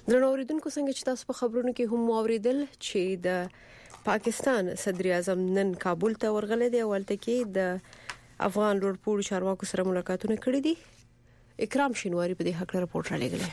درنو اوریدونکو څنګه چې تاسو په خبرونو کې هم اوریدل چې د پاکستان صدر اعظم نن کابل ته ورغلی دی، ولته کې د افغان لوړپوړو چارواکو سره ملاقاتونه کړي دي. اکرام شینواری په دې حق راپورټ را لګلې.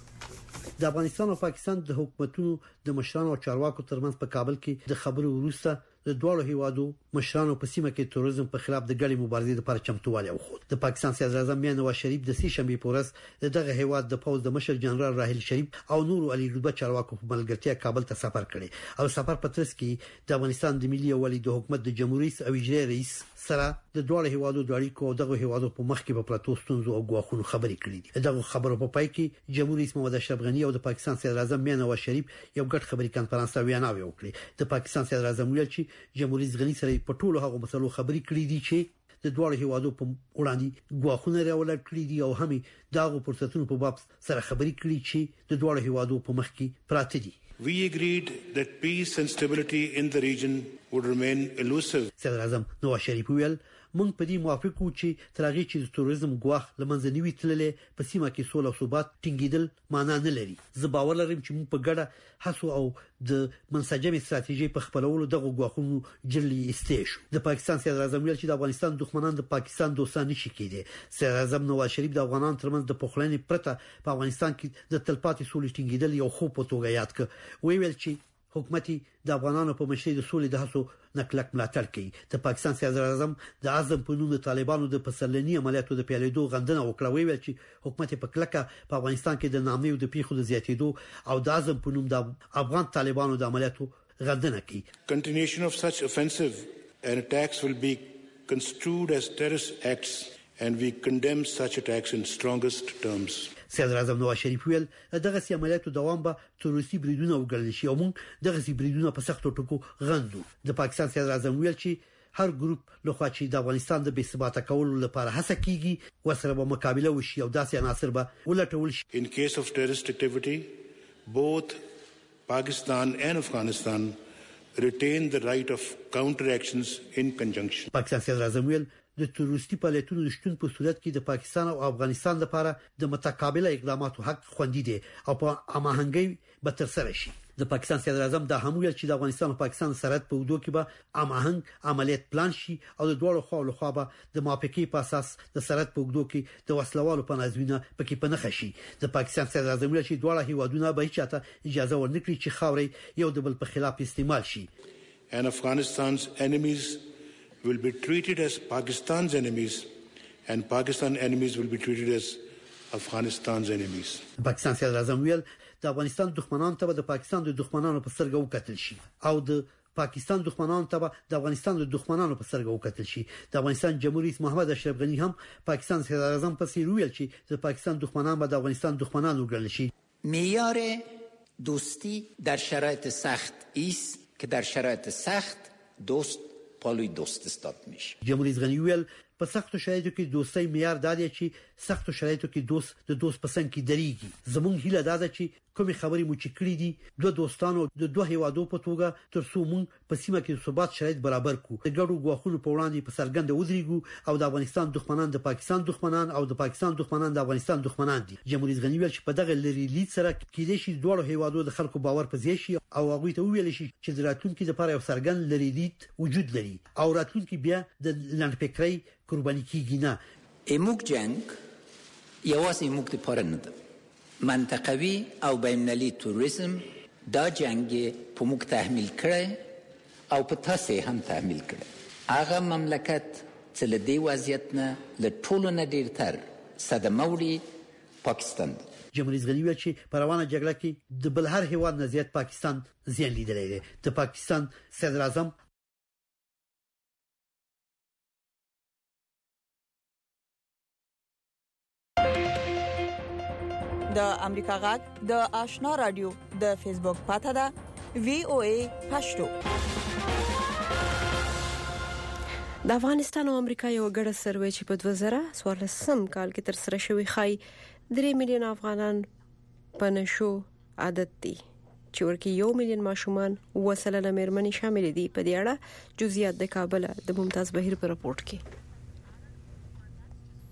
د افغانستان او پاکستان د حکومتونو د مشرانو او چارواکو ترمنځ په کابل کې د خبرو وروسته د دوه هیوادو مشرانو په سیمه کې تروریزم په خلاف د ګډې مبارزې لپاره چمتووالی وښود. د پاکستان صدر اعظم نواز شریف د سې شنبه په ورځ دغه هیواد د پوز د مشر جنرال راحیل شریف او نور علي رتبه چارواکو په ملګرتیا کابل ته سفر کړي او سفر په ترڅ کې د افغانستان د ملي یووالي د حکومت د جمهوریت او اجرایي رئیس سره د دوه هیوادو د اړیکو او دغه هیوادو په مخ کې په پروتو ستونزو او غواخونو خبرې کړې دي. دغه خبرو په پای کې جمهوریت محمد اشرف غنی او د پاکستان صدر اعظم نواز شریف یو ګډ خبري کانفرنس ته ویناوي وکړي. د پاکستان صدر اعظم ویل چې جمهوریت غنی سره په ټولو هغه مسلو خبرې کړې دي چې د دوه هیوادو په وړاندې غواخونه راولل کړې دي او هم دغه فرصتونو په باب سره خبرې کړې چې د دوه هیوادو په مخ کې پراته دي. We agreed that peace and stability in the region would remain elusive. صدر اعظم نواز شریف ویل مونږ په دې موافق وو چې ترغه چې د تروریزم غواخ لمنځنوي تللې په سیمه کې سوله او ثبات ټینګیدل معنا نه لري. زه باور لرم چې موږ په ګډه هڅو او د منسجمې ستراتیژي په خپلولو دغه غواخونو جرلی استېش. د پاکستان صدر اعظم ویل چې د افغانستان دښمنان د پاکستان دوستان نشي کېدي. صدر اعظم نواز شریف د افغانانو ترمنځ د پخلنې پرته په افغانستان کې د تلپاتې سولې ټینګیدل یو خو په توګه یاد کړ. ویل چې حکومت د افغانانو په مشرۍ د سولې د هڅو نکلک ملاتړ کوي. د پاکستان صدر اعظم د اعظم په نوم د طالبانو د پسرلنی عملیاتو د پیلېدو غندنه وکړه. ویل چې حکومت په کلکه په افغانستان کې د نامې او د پیښو د زیاتېدو او د اعظم په نوم د افغان طالبانو د عملیاتو غندنه کوي. Continuation of such offensive and attacks will be construed as terrorist acts and we condemn such attacks in strongest terms. صدر اعظم نواز شریف ویل دغه عملیاتو دوام به تروریستي بریدونه وګڼل شي او موږ دغه بریدونه په سختو ټکو غندو. د پاکستان صدر اعظم ویل چې هر ګروپ لخوا چې د افغانستان د بې ثباته کولو لپاره هڅه کیږي ورسره به مقابله وشي او داسې عناصر به ولټول شي. In case of terrorist activity, both Pakistan and Afghanistan retain the right of counter actions in conjunction. پاکستان صدر اعظم ویل د تروریستي فعالیتونو د شتون په صورت کې د پاکستان او افغانستان لپاره د متقابله اقداماتو حق خوندي دي او په هماهنګي به تر سره شي. د پاکستان صدر اعظم د همویل چې د افغانستان او پاکستان سرحد په ودو کې به هماهنګ عملیات پلان شي او د دوه خوا به د موافقې په اساس د سرحد په ودو کې د وسلوالو په نازوینه پکې پنه خشي. د پاکستان صدر اعظم ویل چې دوه هیوادونه به چاته اجازه ورنکړي چې خاورې یو د بل په خلاف استعمال شي. And Afghanistan's enemies will be treated as Pakistan's enemies and Pakistan enemies will be treated as Afghanistan's enemies. پاکستان صدر اعظم ویل د افغانستان دښمنانو ته د پاکستان د دښمنانو په سترګه وکتل شي او د پاکستان دښمنانو ته د افغانستان د دښمنانو په سترګه وکتل شي. د افغانستان جمهوریت محمد اشرف غنی هم پاکستان صدر اعظم په سیر ویل چې د پاکستان دښمنان به د افغانستان دښمنان وګڼل شي. معیار دوستی در شرایط سخت است که در شرایط سخت دوست پالوی دوست استاد میشه. جمهوریت غنی ویل په سختو شرایطو کې دوستۍ معیار دادی چې سختو شرایطو کې دوست د دوست پسند کې دریږي. زمونږ هیله ده چې کومې خبرې مو چې کړې دي دوه دوستانو د دوه هیوادو په توګه ترڅو مونږ په سیمه کې ثبات شرایط برابر کړو. د ګډو غواخونو په وړاندې په سرګند ودرېږو او د افغانستان دښمنان د پاکستان دښمنان او د پاکستان دښمنان د افغانستان دښمنان دي. جمهوریت غنی ویل چې په دغه لری لید سره کېدې شي دوه هیوادو د خلکو باور په ځای شي او هغه ته ویل شي چې د راتلونکو لپاره یو سرګند لری لید وجود لري او راتلونکو بیا د لنډفکرۍ قربانی کیږي نه. اموک جنگ یوازې اموک لپاره نه ده. منطقوي او بین‌المللي تروریزم دا جنگ په موږ تحمیل کړي او په تاسو هم تحمیل کړي. هغه مملکت چې له دې وضعیت نه له ټولو نه ډېر تر صدمه وړي پاکستان دی. جمهوریت غنی ویل چې په روانه جګړه کې د بل هر هیواد نه زیات پاکستان زیان لیدلی دی. د پاکستان صدر اعظم د امریکا غږ د آشنا رادیو د فیسبوک پاته ده VOA پښتو. د افغانستان او امریکا یو ګډه سروې چې په 2014 کال کې تر سره شوی خای 3 میلیون افغانان په نشو عادت دي چې ورکی 1 میلیون ماشومان وسله مېرمنې شامل دي. په دې اړه جزئیات د کابل د ممتاز بهیر په راپورټ کې.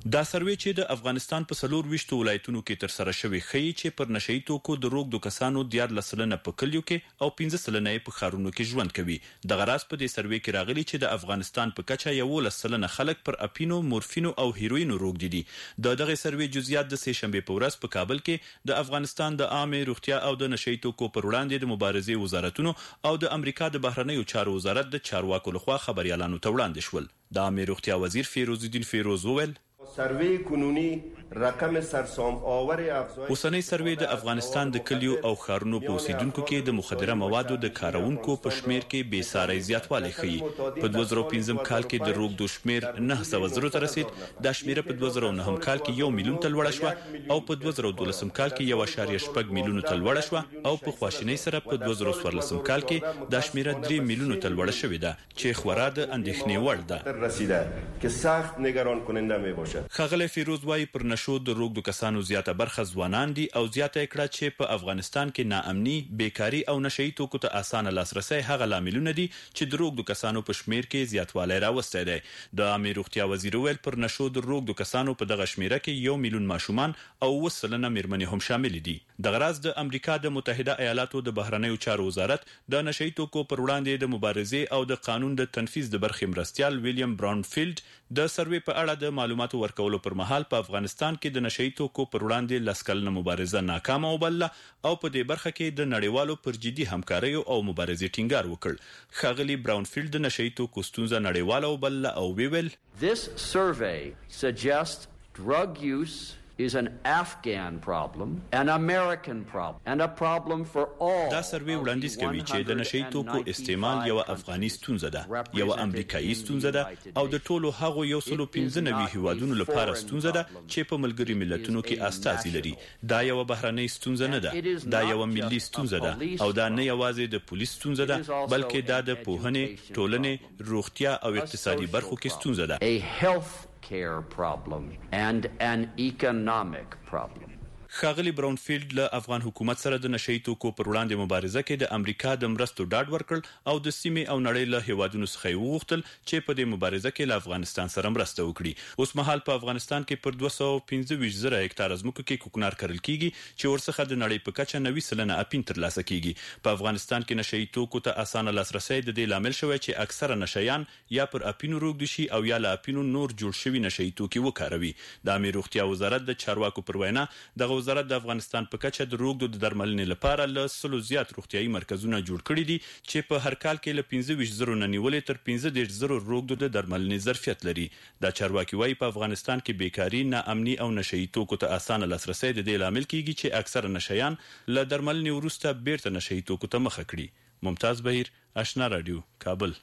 دا سروې چې د افغانستان په 24 ولایتونو کې تر سره شوی ښیي چې پر نشئی توکو د روغ د کسانو 14% په کلیو کې او 15% په ښارونو کې ژوند کوي. د غراس په دې سروې کې راغلي چې د افغانستان په کچه 11% خلک پر اپینو، مورفینو او هیروینو روغ دي. دغه سروې جزئیات د سه شنبه په ورځ په کابل کې د افغانستان د عامه روغتیا او د نشئی توکو پر وړاندې د مبارزې وزارتونو او د امریکا د بهرنیو چارو وزارت د چارواکو لخوا خبريالانو ته وړاندې شول. د عامه روغتیا وزیر فیروز الدین فیروز وویل سروې قانوني رقم سرسام آور افزایش اوسنۍ سروې د افغانستان د کلیو او ښارونو په اوسیدونکو کې د مخدره موادو د کارونکو په شمیر کې بې ساري زیاتوالی ښیي. په 2015 کال کې د روغ د شمیر 900 ته رسید. د شمیره په 2009 کال کې 1 میلیون ته لوړه شو او په 2012 کال کې 1.8 میلیون ته لوړه شو او په خواشینۍ سره په 2014 کال کې د شمیره 3 میلیون ته لوړه شوې ده چې خورا د اندېښنې وړ ده. رسیده که سخت نگران کننده می باشد. خغل فیروز وايي پر نشو د روغ د کسانو زیاته برخه ځوانان دي او زیاته کړه چې په افغانستان کې ناامني، بیکاری او نشئی توکو ته اسانه لاسرسي هغه لاملونه دي چې د روغ د کسانو په شمیر کې زیاتوالی راوستی دی. د عامه روغتیا وزیر ویل پر نشو د روغ د کسانو په دغه شمیره کې 1 میلیون ماشومان او 2% میرمنې هم شامل دي. د غراز د امریکا د متحده ایالاتو د بهرنیو چارو وزارت د نشئی توکو پر وړاندې د مبارزې او د قانون د تنفيذ د برخې مرستيال ویلیام براونفیلد د سروې په اړه د معلوماتو ورکولو پر مهال په افغانستان کې د نشئی توکو پر وړاندې لسکلنه مبارزه ناکامه وبلله او په دې برخه کې د نړیوالو پر جدي همکارۍ او مبارزې ټینګار وکړ. خاغلی براونفیلد د نشئی توکو ستونزه نړیواله وبلله او ویل This survey suggests drug use is an Afghan problem, an American problem, and a problem for all. دا سروې وړاندیز کوي چې د نشئی توکو استعمال یو افغاني ستونزه ده، یو امریکایي ستونزه ده او د ټولو هغو 115 هیوادونو لپاره ستونزه ده چې په ملګری ملتونو کې استازي لري. دا یو بهرنۍ ستونزه نه ده، دا یو ملي ستونزه ده او دا نه یوازې د پولیس ستونزه ده بلکې دا د پوهنې، ټولنې، روغتیا او اقتصادي برخو کې ستونزه ده. A health care problem and an economic problem. خاغلی براونفیلد له افغان حکومت سره د نشئی توکو پر وړاندې مبارزه کې د امریکا د مرستو ډاډ ورکړ او د سیمې او نړۍ له هیوادونو څخه وغوښتل چې په دې مبارزه کې له افغانستان سره مرسته وکړي. اوس مهال په افغانستان کې پر 215,000 هکتار ځمکو کې کوکنار کرل کیږي چې ورڅخه د نړۍ په کچه 90% اپین ترلاسه کیږي. په افغانستان کې نشئی توکو ته اسانه لاسرسي د دې لامل شوی چې اکثره نشایان یا پر اپینو روغ شي او یا له اپینو نور جوړ شوی نشئی توکي وکاروي. د امیر روغتیا وزارت د چارواکو پر وینا د وزارت د افغانستان په کچه د روغ د درملنې لپاره له 100 زیات روغتيایي مرکزونه جوړ کړي دي چې په هر کال کې له 15,000 نه نیولې تر 15,000 روغ د درملنې ظرفیت لري. دا چارواکي وايي په افغانستان کې بیکاری، ناامني او نشئی توکو ته اسانه لاسرسي د دې لامل کیږي چې اکثره نشایان له درملنې وروسته بیرته نشئی توکو ته مخه کړي. ممتاز بهیر، آشنا رادیو، کابل.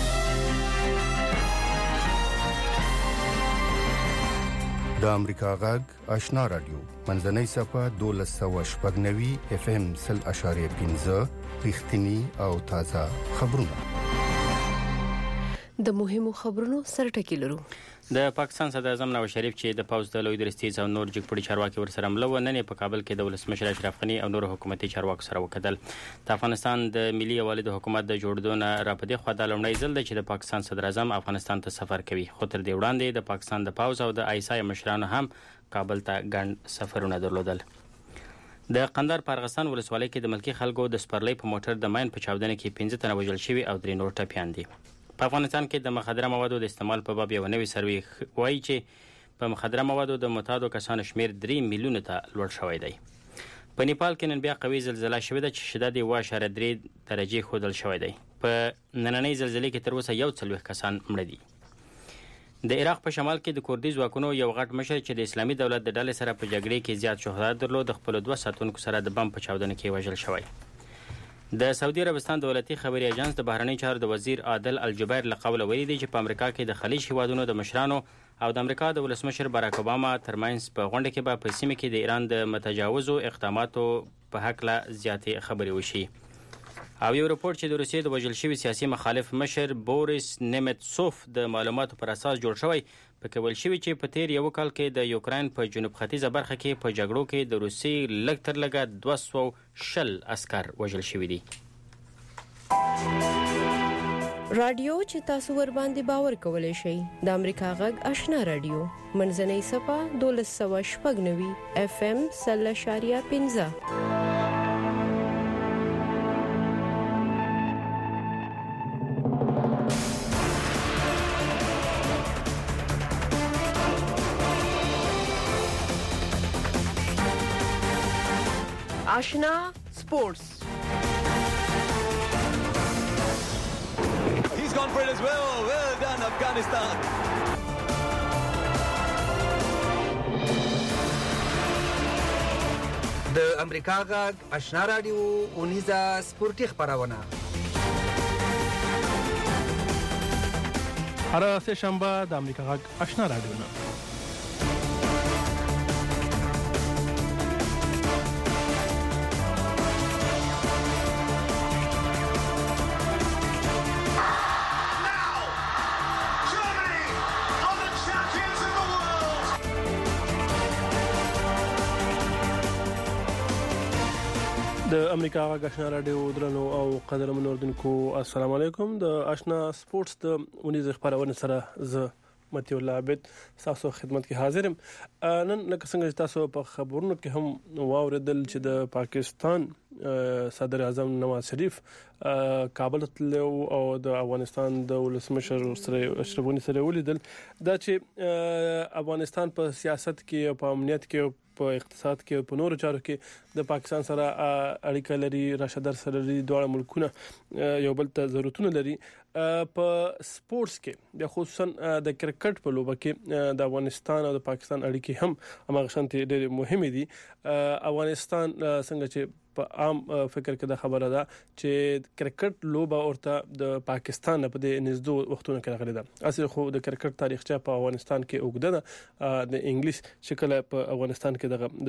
د امریکا غږ آشنا رادیو منځنۍ صفه 1290 FM 0.15 رښتینی او تازه خبرونه. د مهمو خبرونو سرټکی لرو. د پاکستان صدر اعظم نواز شریف چې د پوز د لوی درستیز او نور جګپړي چارواکي ورسره ملو نن په کابل کې د ولسمشر اشرف غنی او نور حکومتي چارواکو سره وکتل. د افغانستان د ملي یوالي د حکومت د جوړدون را پدې خو د لومړی ځل چې د پاکستان صدر اعظم افغانستان ته سفر کوي. خو تر دې وړاندې د پاکستان د پوز او د آیسای مشرانو هم کابل ته ګڼ سفرونه درلودل. د قندهار پارغستان ولسوالۍ کې د ملکی خلکو د سپرلۍ په موټر د ماین په چاودنه کې 15 تنه وژل شوي او 3 نور ټپیان دي. په افغانستان کې د مخدره موادو د استعمال په باب یو نوې سروې وایي چې په مخدره موادو د معتادو کسانو شمیر 3 میلیون ته لوړ شوی دی. په نیپال کې نن بیا قوي زلزلہ شوې ده چې شدت یې 1.3 درجې ښودل شوی دی. په نننۍ زلزلې کې تر اوسه 41 کسان مړه دي. د عراق په شمال کې د کوردي ځواکونو یو غټ مشر چې د اسلامي دولت د ډلې سره په جګړې کې زیات شهرت درلود د خپل 2 ساتونکو سره د بم په چاودنه کې وژل شوی. د سعودي عربستان دولتي خبري اژانس د بهرنی چارو د وزیر عادل الجبیر له قوله ویلي دی چې په امریکا کې د خلیج هیوادونو د مشرانو او د امریکا د ولسمشر باراک اوباما ترمنځ په غونډه کې به په سیمه کې د ایران د متجاوزو اقداماتو په حق لا زیاتې خبري وشي. او یو رپورت چې د روسیې د وژل شوي سیاسي مخالف مشر بوریس نیمتسوف د معلوماتو پر اساس جوړ شوی پکې ویل شوی چې په تیر یو کال کې د یوکرين په جنوب ختیځه برخه کې په جګړو کې د روسیې لږ تر لږه 210 عسكر وژل شوي دي. رادیو چې تاسو ور باندې باور کولای شئ د امریکا غږ آشنا رادیو منځنۍ صفه 1290 FM 0.15 آشنا سپورتس. Gone for it as well. Well done, Afghanistan. د امریکا غږ آشنا رادیو اونیزه سپورتي خبرونه هر سه شنبه د امریکا غږ آشنا رادیو نه د امریکا غږ آشنا رادیو درنو او قدرمنو اوردونکو السلام علیکم. د آشنا سپورتس د اونیزه خبرونه سره ز متي الله عبد تاسو خدمت کې حاضرم. نن لکه څنګه تاسو په خبرونو کې هم واوریدل چې د پاکستان صدر اعظم نواز شریف کابل ته او د افغانستان د ولسمشر اشرف غني سره ولیدل دا چې افغانستان په سیاست کې او په امنیت کې په اقتصاد کې په نورو چارو کې د پاکستان سره اړیکه لري، راشدار سره لري، دواړه ملکونه یو بل ته ضرورتونه لري. په سپورتس کې د خصوصا د کرکټ په لوبه کې د افغانستان او د پاکستان اړیکې هم هغه شانتي ډېر مهمه دي. افغانستان څنګه چې په عام فکر کې د خبره ده چې کرکټ لوبه اورته د پاکستان په دې نږدې وختونو کې راغلي ده. اصل خو د کرکټ تاریخچه په افغانستان کې اوږده ده. د انګلیس شکل په افغانستان کې د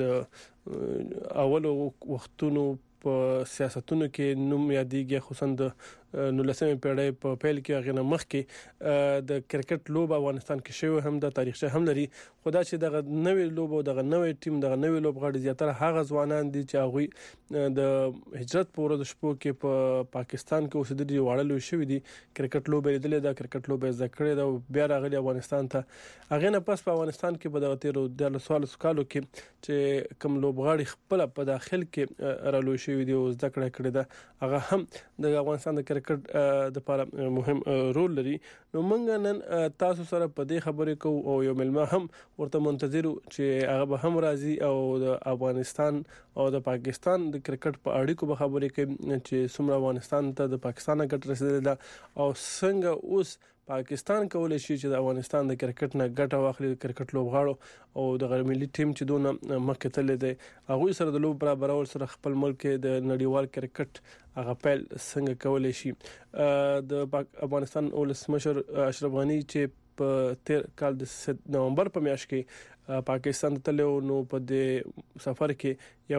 اولو وختونو په سیاستونو کې نوم یادېږي، خصوصا د 19مې پیړۍ په پیل کې هغه مخ کې د کرکټ لوب افغانستان کې شوی هم د تاریخچه هم لري. خدا چې دغه نوې لوب او دغه نوې ټیم دغه نوې لوب غاړي زیاتره هغه ځوانان دي چې هغه د هجرت په ورځ شپو کې په پاکستان کې اوسېدلي وړلو شوی دي، کرکټ لوب لیدل دا کرکټ لوب ذکر دا بیا راغلي افغانستان ته. هغه نه پس په افغانستان کې په دغه 13 کالو کې چې کوم لوب غاړي خپل په داخل کې رالو شوی دی او ذکر کړی دا هغه هم د افغانستان د کرکټ د لپاره مهم رول لري. نو موږ نن تاسو سره په دې خبرې کوو او یو ملما هم ورته منتظر چې هغه به هم راځي او د افغانستان او د پاکستان د کرکټ په اړیکو به خبرې کوي چې څومره افغانستان ته د پاکستان ګټ رسیدلی ده او څنګه اوس پاکستان کولای شي چې د افغانستان د کرکټ نه ګټه واخلي. د کرکټ لوبغاړو او د غیر ملي ټیم چې دونه مخکې تللی دی هغه سره د لوب برابرول سره خپل ملک د نړیوال کرکټ هغه پیل څنګه کولای شي. د افغانستان ولسمشر اشرف غني چې په 13 کال د نومبر په میاشت کې پاکستان ته تلو نو په دې سفر کې یو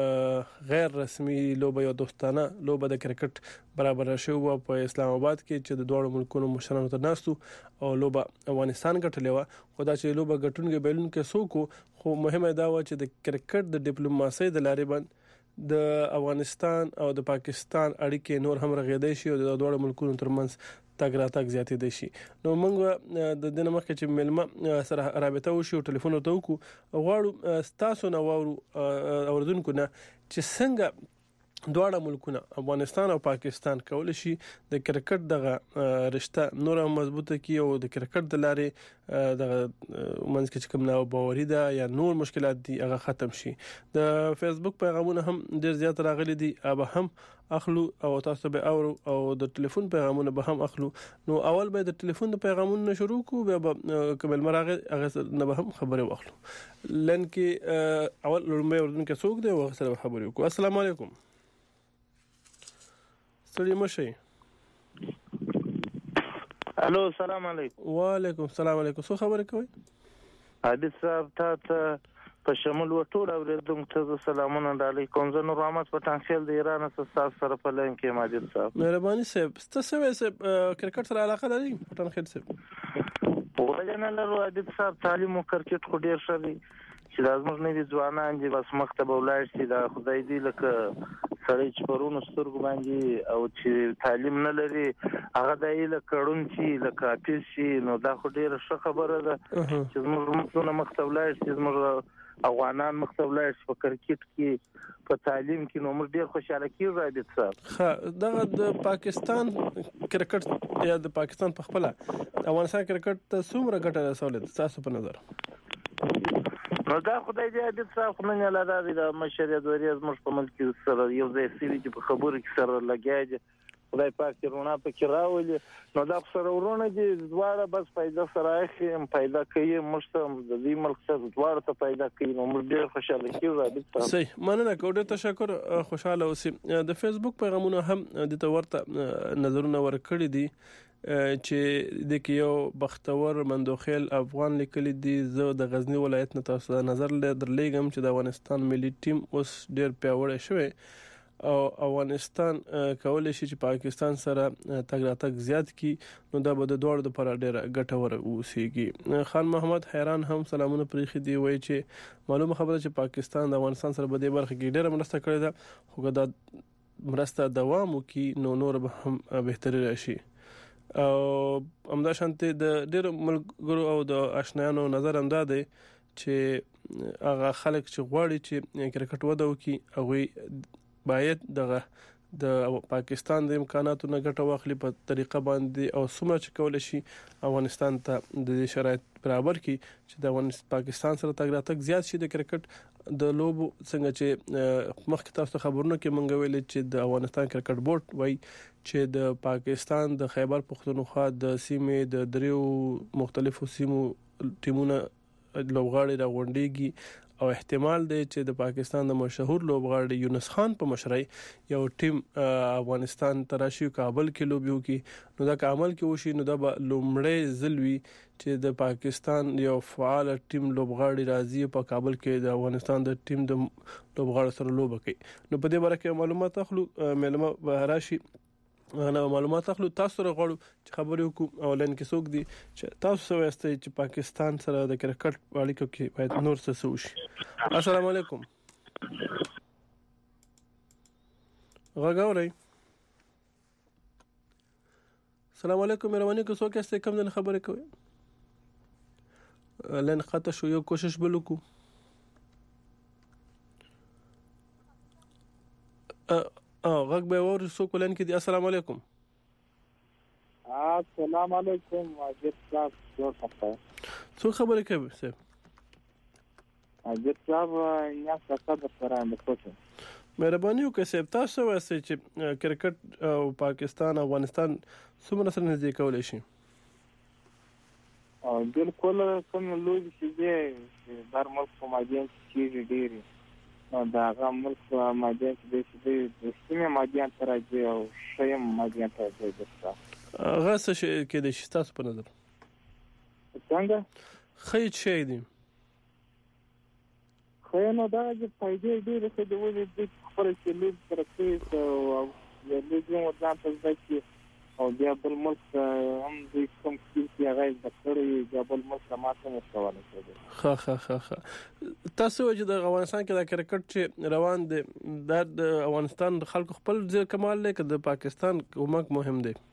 غیر رسمي لوبه یو دوستانه لوبه د کرکټ برابر شو په اسلام آباد کې چې د دوه ملکونو مشرانو ته ناستو او لوبه افغانستان ګټلې و. خدا چې لوبه ګټونګي بیلون کې سوکو خو مهمه دا و چې د کرکټ د ډیپلوماسي د لارې باندې د افغانستان او د پاکستان اړیکې نور هم رغېدې شي او د دوه ملکونو ترمنځ تګ راتګ زیاتې دي شي. نو موږ د دې مخکې چې ملما سره رابطه وشي او ټلیفون ورته وکړو غواړو تاسو نو اوردونکو نه چې څنګه دواړه ملکونه افغانستان او پاکستان کولای شي د کرکټ دغه رشتہ نور مضبوطه کی او د کرکټ د لارې دغه منځ کې کوم نو باوري ده یا نور مشکلات دي هغه ختم شي. د فیسبوک پیغامونه هم ډیر زیات راغلي دي به هم اخلو او تاسو به او د ټلیفون پیغامونه به هم اخلو. نو اول به د ټلیفون د پیغامونه شروع کو به کمل مراغه هغه نه به هم خبره واخلو. لن کې اول لومړی وردونکو څوک دی او سره خبرې وکړو. السلام علیکم. ستړي مشي. الو السلام علیکم. وعلیکم السلام علیکم. څه خبرې کوي؟ حدیث صاحب ته په شمول وټول اوریدم ته سلامونه علیکم. زه نور احمد پټانخیل د ایران څخه سره په لین کې ماجد صاحب. مهرباني صاحب تاسو کرکټ سره علاقه لرئ؟ پټانخیل صاحب وجنه لرو حدیث صاحب تعلیم او کرکټ خو ډیر ښه دی چې لازم نه دي ځوانان چې بس مکتب ولای شي دا خدای دې لکه سړی چې پرونو سترګو باندې او چې تعلیم نه لري هغه د ایله کډون چې لکه حافظ شي نو دا خو ډیره ښه خبره ده چې موږ مختولای چې موږ افغانان مختولای په کرکټ کې په تعلیم کې نو موږ ډیر خوشاله کیږو رابط صاحب. ها دا د پاکستان کرکټ یا د پاکستان په خپل افغانستان کرکټ ته څومره ګټه رسولې تاسو په نظر؟ نو دا خدای دې عادت صاحب نه نه لاره د مشریت وریا زموږ په ملک سره یو ځای سوي چې په خبرو کې سره لګیاږي خدای پاک دې رونه پکې راولي نو دا سره ورونه دي دواړه بس پیدا سره اخیم پیدا کوي مشتم د دې ملک سره دواړه ته پیدا کوي نو موږ ډیر خوشاله کیږو. صحیح مننه کوم ډیر تشکر خوشاله اوسئ. د فیسبوک پیغامونه هم د تورته نظرونه ورکړي دي چې د کیو بختور مندوخیل افغان لیکلي دي زه د غزنی ولایت نه تاسو نظر درلېږم چې د افغانستان ملي ټیم اوس ډیر پیاوړی شوی او افغانستان کولای شي چې پاکستان سره تګ راتګ زیات کی نو دا به د دوړ د پر ډیر ګټور اوسېږي. خان محمد حیران هم سلامونه پرېخي دی وایي چې معلومه خبره چې پاکستان د افغانستان سره په دې برخه کې ډیره مرسته کړې ده خو دا مرسته دوام وکړي نو نور به هم بهتري راشي. او همدا شانته د ډېر ملګرو او د آشنایانو نظر هم ده چې هغه خلک چې غواړي چې کرکټ وده وکړي هغه باید د پاکستان د امکاناتو نه ګټه واخلي په طریقه باندې او څومره چې کول شي افغانستان ته د شرایط برابر کړي چې د پاکستان سره تګ راتګ زیات شي. د کرکټ د لوبو څنګه چې مخکې تاسو خبرونه کې مونږ ویل چې د افغانستان کرکټ بورډ وایي چې د پاکستان د خیبر پختونخوا د سیمې د دریو مختلفو سیمو ټیمونه لوبغاړي راغونډيږي او احتمال دی چې د پاکستان د مشهور لوبغاړي یونس خان په مشرۍ یو ټیم افغانستان تراشي کابل کې لوبیو کې نو دا کامل کې وشي نو دا لومړی ځلوي چې د پاکستان یو فعال ټیم لوبغاړي راځي په کابل کې د افغانستان د ټیم د لوبغاړو سره لوب کوي. نو په دې باره کې معلومات اخلو ملما بهراشي انا معلومات اخلو تاسو سره غواړو چې خبرې وکړو او لن کې څوک دي چې تاسو سره واستئ چې پاکستان سره د کرکټ اړیکو کې باید نور څه وشي. السلام علیکم غاګورئ. السلام علیکم مهرباني کوم څوک یاست کوم د خبرې کوي لن خاطر شو یو کوشش بلوکو. غږ به ور سو کولن کې دي. السلام علیکم. السلام علیکم اجت صاحب څو خبرې کوي صاحب؟ اجت صاحب یا څه سره اندکوته مهرباني وکړئ صاحب تاسو وایئ چې کرکټ او پاکستان افغانستان څومره سره نږدې کولای شي؟ او بالکل کوم لوی چې دی بر ملک په ماجن کې ډېری دا هغه ملک په ماجن کې د سیمه ماجن تر راځي او شیم ماجن ته راځي. هغه څه کې د تاسو په نظر څنګه خې شي دي خو نو دا چې پیدا ډېر څه دی ولې د خپل سیلاب ترڅ او د دې ځان ته ځکه او بیا بل ملک هم د کوم چې هغه د کړي د بل ملک ماته مستواله کړي. تاسو چې د افغانستان کې د کرکټ چې روان دي د افغانستان خلکو خپل ځل کمال لري د پاکستان کومک مهم دی.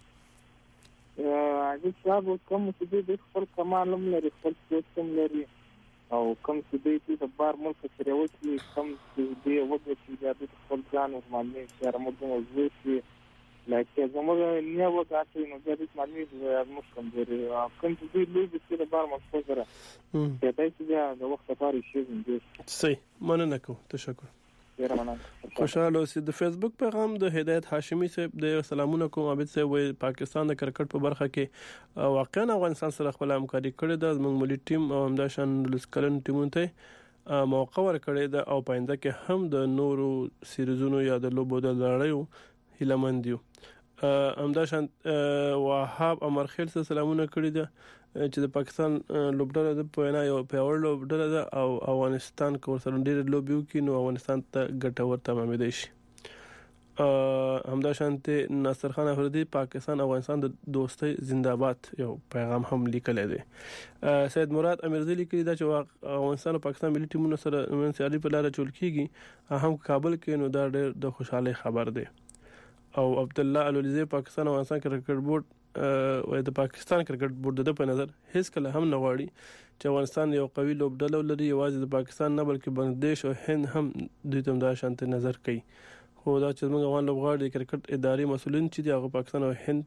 هغه صاحب کوم چې د خپل کمال هم لري خپل سیستم لري او کوم چې د بار ملک سره وکی کوم چې دی وګړي چې د خپل ځان او باندې سره موږ وځي لکه زموږ نه وګاتې نو د دې باندې موږ کوم دی کوم چې دوی چې د بار ملک سره د دې چې د وخت لپاره شي دي. صحیح مننه کوم تشکر. خوشاله اوسئ. د فیسبوک پیغام د هدایت هاشمی صاحب د سلامونه کوم عابد صاحب وای پاکستان د کرکټ په برخه کې واقعا افغانستان سره خپل همکاري کړې ده زموږ ملي ټیم او همداشان لسکلن ټیمونه ته موقع ورکړې ده او پاینده کې هم د نورو سیریزونو یا د لوبو د لړیو هیلمند یو. همداشان وهاب امرخیل سره سلامونه کړی ده چې د پاکستان لوبډله د پوینا یو پیاوړ لوبډله ده او افغانستان کو سره ډېر لوبیو کې نو افغانستان ته ګټور تمامېدای شي. همدا شانته ناصر خان افریدي پاکستان افغانستان د دوستۍ زنده‌باد یو پیغام هم لیکل دی. سید مراد امیرزی لیکلی دا چې افغانستان او پاکستان ملي ټیمونو سره منځالي په لار چول کیږي هم کابل کې نو دا ډېر د خوشاله خبر دی. او عبد الله الولیزی پاکستان او افغانستان کرکټ بورډ او د پاکستان کرکټ بورډ د په نظر هیڅ کله هم نه غواړي چې افغانستان یو قوي لوبډله لري، یوازې د پاکستان نه بلکې بنگلاديش او هند هم دوی ته دا شانته نظر کوي. خو دا چې موږ افغان لوبغاړي د کرکټ اداري مسولین چې دی هغه پاکستان او هند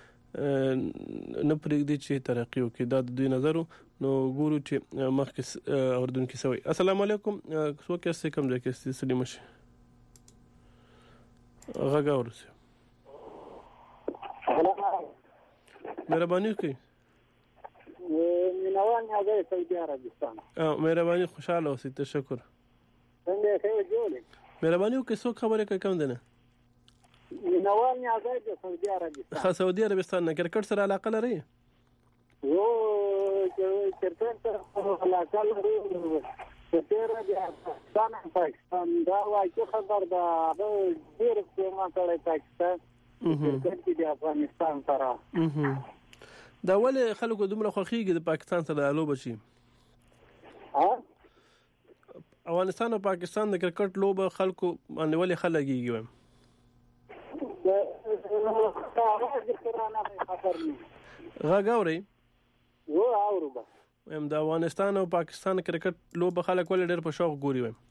نه پرېږدي چې ترقی وکړي، دا د دوی نظر نو ګورو چې مخکې اوردونکو سوي. السلام علیکم، څوک یې کوم ځای کې سلیم شي غږ اورسه مهرباني وکړئ. مینوال نیازه سعودي عربستان. مهرباني خوشاله اوسئ. تشکر. څنګه ښه جوړه مهرباني وکړئ. څوک خبرې کوي کوم دی نه؟ مینوال نیازه د سعودي عربستان. سعودي عربستان نه کرکټ سره علاقه لري؟ یو کرکټ سره علاقه لري. تیرا د پاکستان دا واقعي خبر ده، ډېر څه ما کړی پاکستان کرکټ د افغانستان سره. دا ولې خلکو دومره خوښیږي د پاکستان سره لوبه شي؟ افغانستان او پاکستان د کرکټ لوبه خلکو باندې ولې خلګيږي وایم؟ غږ اورئ؟ و اورو به وایم د افغانستان او پاکستان کرکټ لوبه خلک ولې ډېر په شوق ګوري وایم؟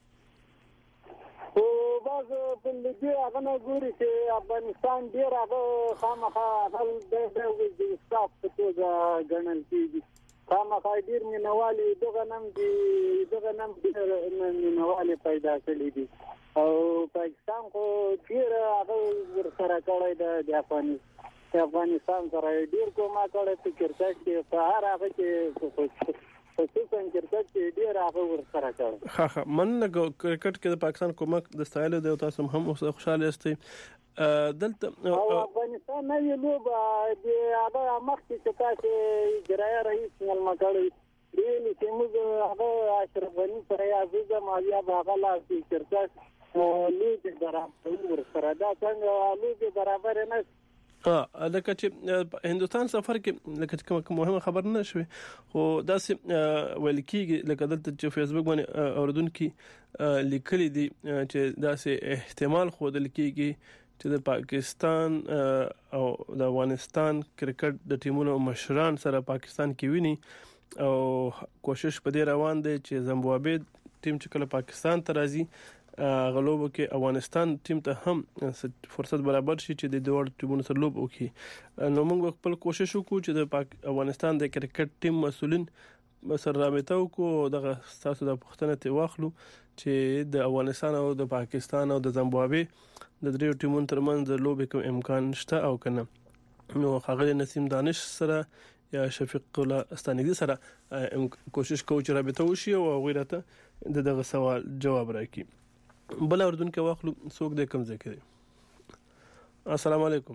بعض بلدي هغه نه ګوري چې افغانستان ډېر هغه خامخا هغه د استاف په توګه ګڼل کېږي. خامخا ډېر مینوالي دغه نم ډېر مینوالي پیدا کړي دي او پاکستان خو ډېر هغه ورسره کړی د افغانستان سره ډېر کومه کړی په کرکټ کې په هر هغه کې خصوصا کرکټ کې ډېر هغه ورسره کړی. ها مننه. کرکټ کې د پاکستان کومک د ستایلو دی او تاسو هم خوشاله یاستئ. دلته افغانستان نه یو لوبه د هغه مخکې چې تاسو اجرایي رئیس ملما کړی دی چې موږ هغه اشرف غني سره یې مالیا هغه لاس کرکټ لیګ برابر ورسره دا څنګه لیګ برابر نه لکه چې هندستان سفر کې لکه کوم مهمه خبر نه شوي خو داسې ویل کېږي لکه دلته چې فیسبوک باندې اوردونکو لیکلي دي چې داسې احتمال ښودل کېږي چې د پاکستان او د افغانستان کرکټ د ټیمونو مشران سره پاکستان کې ویني او کوشش په دې روان دی چې زیمبابوے ټیم چې کله پاکستان ته راځي غلوب کې افغانستان ټیم ته هم فرصت برابر شي چې د دوه ټیمونو سره لوب وکړي. نو موږ خپل کوشش وکړو چې د افغانستان د کرکټ ټیم مسولین سره رابطه وکړو، دغه تاسو د پښتنه ته واخلو چې د افغانستان او د پاکستان او د زیمبابوے د دریو ټیمونو ترمنځ د لوب کوم امکان شته او کنه. نو هغه نسیم دانش سره یا شفیق الله استانګي سره کوشش کوو چې رابطه وشي او غیرته دغه سوال جواب راکړي. بل اردوونکو واخلو څوک د کوم ځای کې؟ السلام علیکم.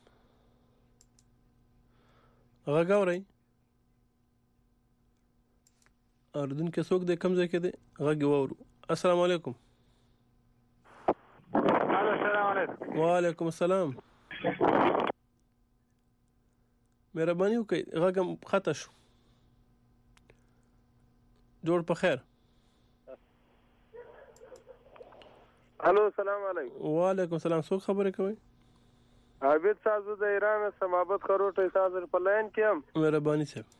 غږ اورئ؟ اردوونکو څوک د کوم ځای کې دی؟ غږ وورو. السلام علیکم. السلام علیکم. وعلیکم السلام. مهرباني وکړئ غږ خطا شو. جوړ په خیر. الو السلام علیکم. وعلیکم السلام. څوک خبرې کوي؟ عابد صاحب د ایران سمابت خروټ تاسو په لاین کې هم. مهرباني صاحب.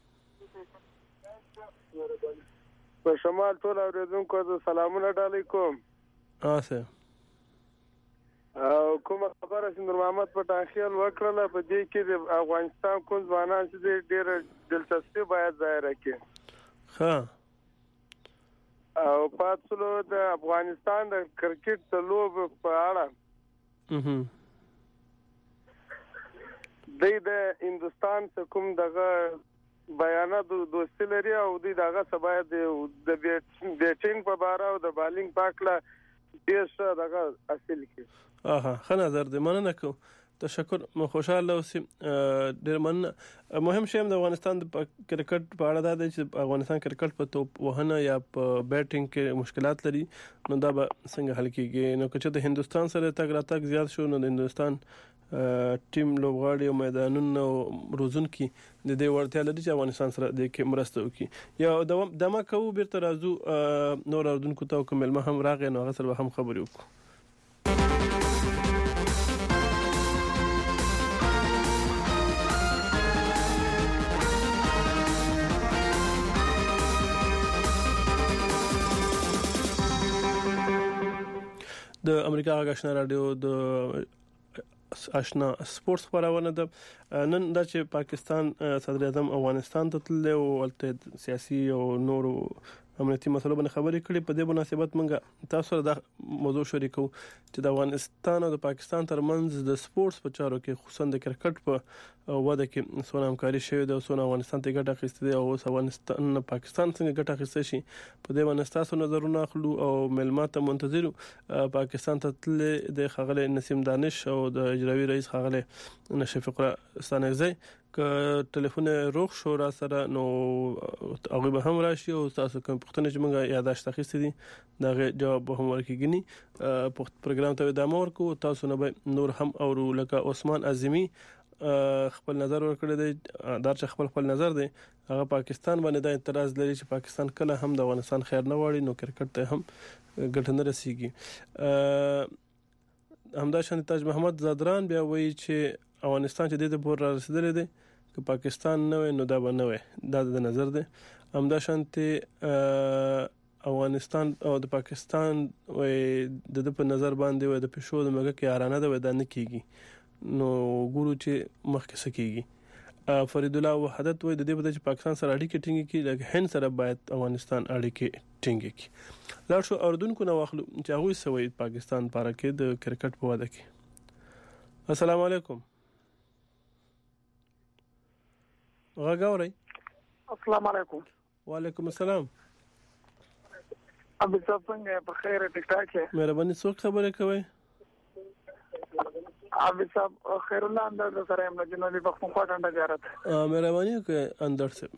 په شمال ټول اوریدونکو ته سلامونه علیکم. صاحب. او کومه خبره چې نور محمد په تاخیر وکړه په دې کې د افغانستان کوم ځوانان چې ډېر دلچسپي باید ظاهر کړي. ها او پاتلو د افغانستان د کرکټ د لوب په اړه د هندستان څخه کوم دغه بیانات دوستي لري او دغه سبا د بیټینګ په اړه او د بالینګ په اړه ډېر څه دغه حاصل کړي. ښه نظر دی. مننه کوم. تشکر خوشاله اوسئ. ډېر مننه. مهم شی د افغانستان د کرکټ په اړه دا دی چې افغانستان کرکټ په توپ وهنه یا په بیټینګ کې مشکلات لري، نو دا به څنګه حل کیږي؟ نو که د هندستان سره تګ راتګ زیات شو نو د هندستان ټیم لوبغاړي او میدانونو روزونکي د دې وړتیا لري چې افغانستان سره د کې مرسته وکړي. یا دمه کوو بیرته راځو نور اردوونکو ته کومل هم راغی نو هغه سره هم خبرې وکړو. د امریکا غږ آشنا رادیو د آشنا سپورتس خبرونه ده. نن دا چې پاکستان صدر اعظم افغانستان ته تللی او ولته سیاسي او نورو امنیتي مسلو باندې خبرې کړې. په دې مناسبت موږ تاسو سره دا موضوع شریکو چې د افغانستان او د پاکستان ترمنځ د سپورتس په چارو کې خصوصا د کرکټ په وده کې څونه همکاري شوې ده او څونه افغانستان ته ګټه اخیستې ده او افغانستان پاکستان څنګه ګټه اخیستې شي په دې باندې تاسو نظرونه اخلو او ملمات منتظرو. پاکستان ته تللی د خغل نسیم دانش او د اجرایي رئیس خغل نشفق ستانګزی که ټلیفون روغ شو را سره نو هغه به هم راشي او تاسو کوم پوښتنه چې موږ یاداشت اخیستې دي دا جواب به هم ورکړي. پروګرام ته ادامه ورکو. تاسو نه به نور هم اورو لکه عثمان اعظمي خپل نظر ورکړی دی. دا چې خپل نظر دی هغه پاکستان باندې دا اعتراض لري چې پاکستان کله هم د افغانستان خیر نه غواړي نو کرکټ ته هم ګټه نه رسیږي. همداشان تاج محمد زادران بیا وایي چې افغانستان چې د پور را رسیدلی دی که پاکستان نه وي نو دا به نه وي. دا د نظر دی. همداشان افغانستان او د پاکستان د په نظر باندې و د پښو د مګه کې یارانه ده و دا نه کیږي نو ګورو چې مخکې سکیږي. فرید الله وحدت وای د دې په چې پاکستان سره اړیکې ټینګې کړي لکه هند سره باید افغانستان اړیکې ټینګې کړي. لاړ شو اردوونکو نه واخلو چې هغه سوي پاکستان لپاره کې د کرکټ په وده کې. السلام علیکم. غاوري. السلام علیکم. وعلیکم السلام. ابي صاحب څنګه په خیر ټیک ټاک یې؟ مهرباني څوک خبرې کوي؟ ابي صاحب خیر الله اندر سره یم جنوبي پښتونخوا ټنډه زیارت. مهرباني وکړئ اندر صاحب.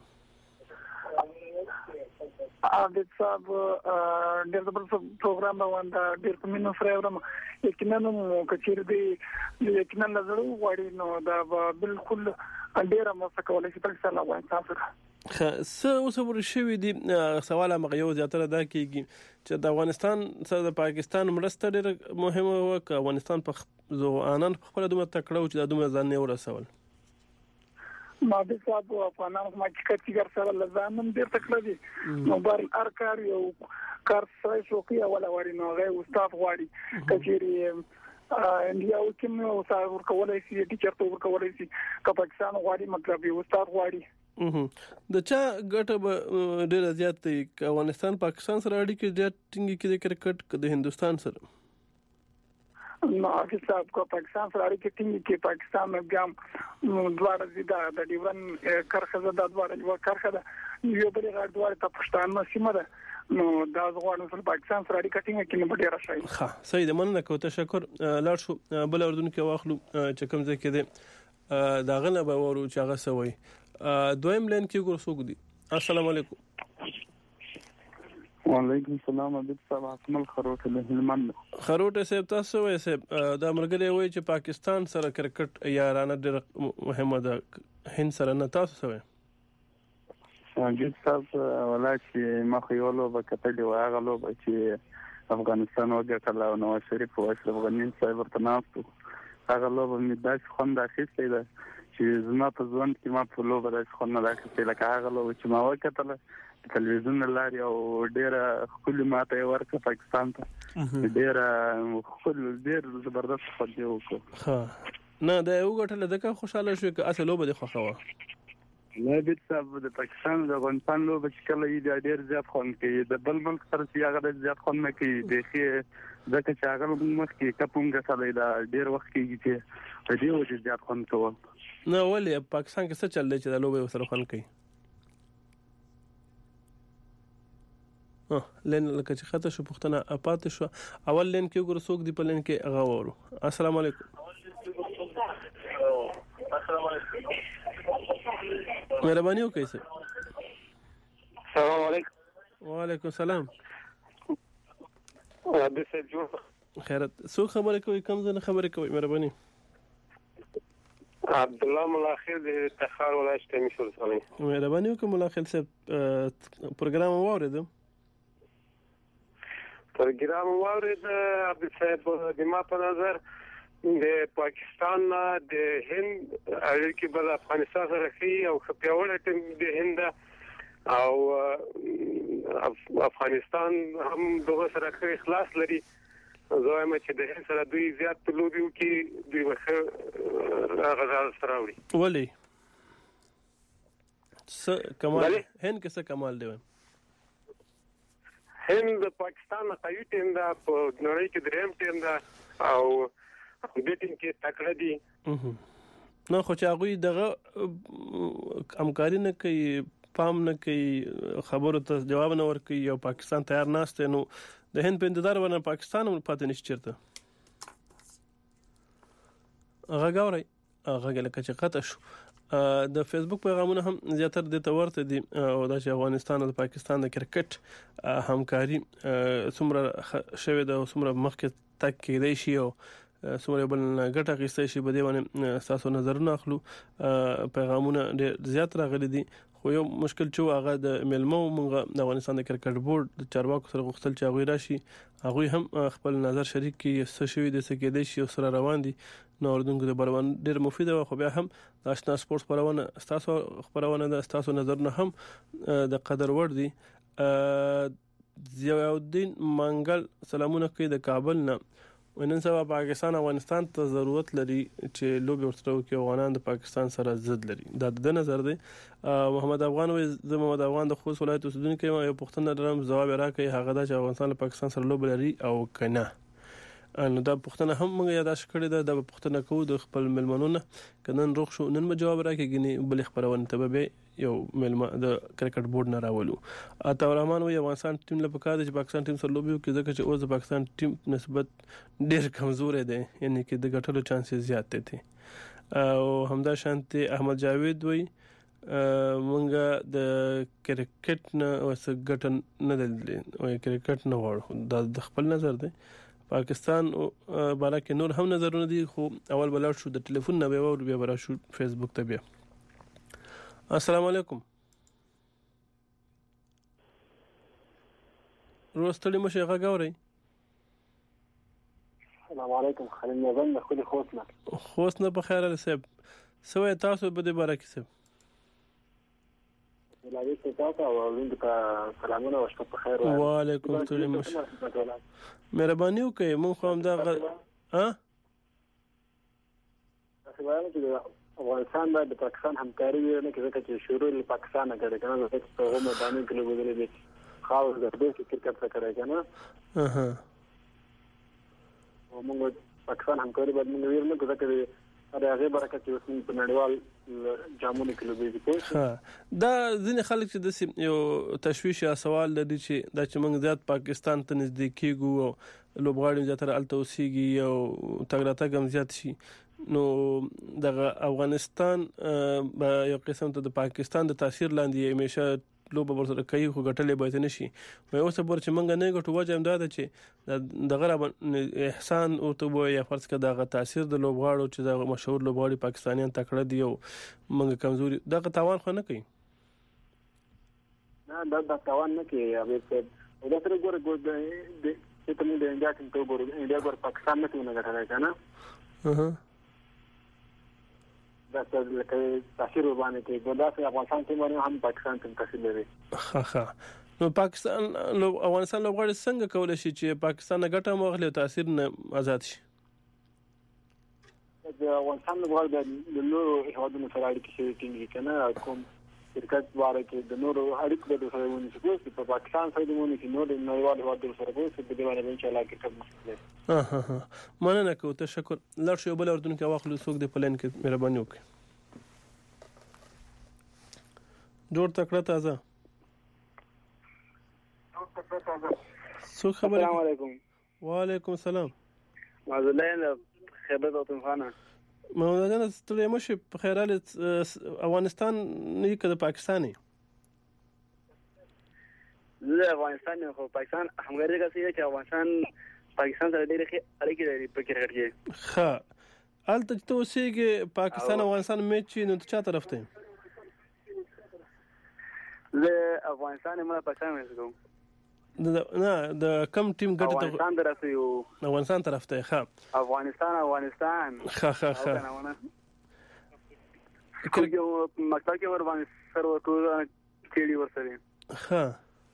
ابي صاحب ډېر زبردست پروګرام باندې ډېر په مینه سره ورم یقینا نو کچیر دی یقینا نظر وړي نو دا بالکل ډېر مو کولای شي پاکستان افغانستان سره څه اوس ورشي دي. سوال مغه یو زیاتره دا کیږي چې د افغانستان سره د پاکستان مرسته ډېر مهمه و که افغانستان په ځوانان په خپل دومره تکړه چې د دومره ځان نه ورسول. ماده صاحب افغانان ما چې کار سره لزانم ډېر تکړه دي نو بار هر کار یو کار سره شوقي ولا وړي نو غي استاد غواړي کچيري انډیا او کوم استاد ورکولای شي ټیچر ته ورکولای شي که پاکستان غواړي مطلب یو استاد غواړي د چا ګټه به ډېر زیات دی که افغانستان پاکستان سره اړیکې ډېر ټینګې کړي کرکټ د هندستان سره نو چې صاحب کو پاکستان سره اړیکې ټینګې کړي پاکستان بیا دواړه زیاده د ډیورن کرخه د دواړه کرخه یو بل غړ دواړه ته پښتانه سیمه ده نو دا زغوانو سره پاکستان سره اړیکې ټینګې کړي نو ډېر شي. ښه صحیح ده مننه کوم تشکر. لاړ شو بل اردن کې واخلو چې کوم ځای کې ده دا غنه به ورو چې هغه سوي دویم لین کې ګور سوق دي. السلام علیکم. وعلیکم السلام. ابي صاحب اکمل خروټ له هلمند. خروټ صاحب تاسو وایي صاحب دا مرګلي وایي چې پاکستان سره کرکټ یارانه ډېر مهمه ده هند سره نه تاسو سوي. جد صاحب ولا چې مخ یو لو بکټلی واغه لو چې افغانستان وګټل او نواز شریف او اشرف غنی صاحب ورتناستو هغه لو په داس خوند اخیستې ده چې زما په ځوان کې ما په لو بداس خوند نه اخیستې لکه هغه لو چې ما وکټل تلویزیون لاري او ډېر خپل ماته ورکه پاکستان ته ډېر زبردست خو دی وکړه. ها نه دا یو غټل دغه خوشاله شو که اصل لو به خوخه نه بیت صاحب د پاکستان د افغانستان لو به کله یې ډېر زیات خوند کوي د بل ملک سره چې هغه زیات خوند نه کوي د ځکه چې هغه مخ کې کپون غسلې دا ډېر وخت کېږي چې په دې وجه زیات خوند کوي. نه ولې پاکستان کې څه چل دی چې د لو به سره خوند کوي؟ لین لکه چې خاطر شو پښتنه اپات شو اول لین کې ګور سوق دی په لین کې هغه ورو. السلام علیکم. مهرباني وکړئ. السلام علیکم. وعلیکم السلام. عبد السید جوړ خیرت. څوک خبرې کوي؟ کوم ځای خبرې کوي؟ مهرباني. عبد الله ملاخیل د تخار ولایت تمیش ولسوالۍ. مهرباني وکړئ ملاخیل صاحب، پروګرام واورېدم. پروګرام واورېد عبد السید. د ما په نظر د پاکستان د هند اړیکې بل افغانستان سره ښې او پیاوړې د هند او افغانستان هم دغه سره ښه اخلاص لري. زه وایم چې د هند سره دوی زیات لوبي وکړي، دوی به ښه غزا سره وړي. ولې څه کمال هند کې څه کمال دی؟ هند د پاکستان قوي ټیم ده، په نړۍ کې دریم ټیم ده او دې ټیم کې تکړه دي. نو خو چې هغه دغه همکاري نه کوي، پام نه کوي، خبرو ته جواب نه ورکوي او پاکستان تیار ناشته، نو د هند په انتظار ونه پاکستان هم پاتې نشي چیرته. هغه غواړي هغه لکه چې قطع شو. د فیسبوک پیغامونه هم زیاتره د تورته دي او د افغانستان او پاکستان د کرکټ همکاري څومره شوه د څومره مخکې تک کېدای شي او څومره بل ګټه غوښتي شي. بده باندې تاسو نظرونه اخلو. پیغامونه زیات راغلي دي، خو یو مشکل چې هغه د ملمو موږ د افغانستان د کرکټ بورډ د چارواکو سره غوښتل چې هغه راشي، هغه هم خپل نظر شریک کړي څه شوی د څه کېدای شي او سره روان دي. نو اردوونکو د بروان ډیر مفید او خو بیا هم د آشنا سپورتس خبرونه تاسو خبرونه د تاسو نظرونه هم د قدر وړ دي. ضیاءالدین منګل سلامونه کوي د کابل نه. ونن سبا پاکستان افغانستان ته ضرورت لري چې لوبي ورسره وکړي. افغانان د پاکستان سره ضد لري، دا د نظر دی. محمد افغان وي زه محمد افغان د خوست ولایت اوسیدونکی یم. یو پوښتنه لرم، جواب راکړئ. هغه دا چې افغانستان له پاکستان سره لوبي لري او کنه؟ نو دا پوښتنه هم موږ یاداش کړې ده. دا پوښتنه کوو د خپل ملمنونو، کنن روغ شو نن به جواب راکړي، بل خبرونه ته به یو ملما د کرکټ بورډ نه راولو. عطا الرحمن وي افغانستان ټیم له پکاره چې پاکستان ټیم سره لوبي وکړي، ځکه چې اوس د پاکستان ټیم نسبت ډیر کمزور دی، یعنی کې د ګټلو چانسز زیات دي. او همدا شانتي احمد جاوید وي مونږ د کرکټ نه اوس ګټن نه دي او کرکټ نه غواړو. دا د خپل نظر دی. پاکستان بالا کې نور هم نظرونه دي، خو اول بلار شو د ټلیفون نه به ور بیا برا شو فیسبوک ته بیا. السلام علیکم. روستړی مشه هغه غوري. السلام علیکم. خلیل نظم د خپل خوست نه په خیر له صاحب سوې تاسو به د بارکه صاحب ولایت تاسو او ویند په سلامونه او شپه په خیر. وعلیکم السلام. مهرباني وکړئ مونږ هم دا افغانستان د پاکستان همکاري نه کوي چې شروع له پاکستان نه غړي کنه، چې په هغه مداني کې لوبېدل دي خاص د دې کرکټ څخه راځي کنه. موږ پاکستان همکاري باندې موږ ویل نه کوي چې هغه برکت چې اوس په نړیوال جامونو کې لوبېږي. دا ځینې خلک چې د یو تشویش یا سوال لري چې دا چې موږ زیات پاکستان ته نږدې کیږو او لوبغاړي زیاتره الته اوسېږي او تګ راتګ هم زیات شي، نو د افغانستان یو قسم ته د پاکستان د تاثیر لاندې همیشه لوبه ورسره کوي، خو ګټلې به نه شي. او اوس پر چې موږ نه ګټو وجه هم دا ده چې دغه احسان او ته یا فرض کړه دغه تاثیر د لوبغاړو چې د مشهور لوبغاړي پاکستانیان تکړه دي او موږ کمزوري دغه تاوان خو نه کوي. نه دا تاوان نه کوي. هغه څه دا تر ګوره چې ته موږ د انډیا ټیم ته ګورو، انډیا ګور پاکستان نه ټیم نه غټلای کنه. دا څه لکه تاثیر باندې کې ګودا چې افغانستان ټیم باندې هم پاکستان ټیم تاثیر لري. نو پاکستان افغانستان لوبغاړي څنګه کولای شي چې پاکستان نه ګټه مغلي تاثیر نه آزاد شي؟ د افغانستان لوبغاړي د نورو هیوادونو سره اړیکې ټینګې کنه، کوم کرکټ واره کې د نورو اړیکې د سره ونی چې په پاکستان سره د مونږ کې نور نړیوال هیوادونو سره به د دې باندې ان شاء الله کې کوم مننه کوم. تشکر. لړ شو بل اردن کې واخلو څوک د پلان کې مهرباني وکړي. جوړ تکړه تازه څوک خبر؟ السلام علیکم. وعلیکم السلام. معذلین خیبر پختونخوا. مولانا ستړي مشه په خیراله افغانستان نه کده پاکستاني زه افغانستان نه خو پاکستان همغږي کوي چې افغانستان پاکستان سره ډېر اړیکې لري په کرکټ کې. ښه الته چې اوسېږي پاکستان افغانستان میچ نو ته چا طرف ته؟ زه افغانستان نه پاکستان مې کوم. نه د کم ټیم ګټه افغانستان طرف ته یو افغانستان طرف ته. ښه افغانستان ښه یو مکتب کې ور باندې سره ټول کېړي ورسره. ښه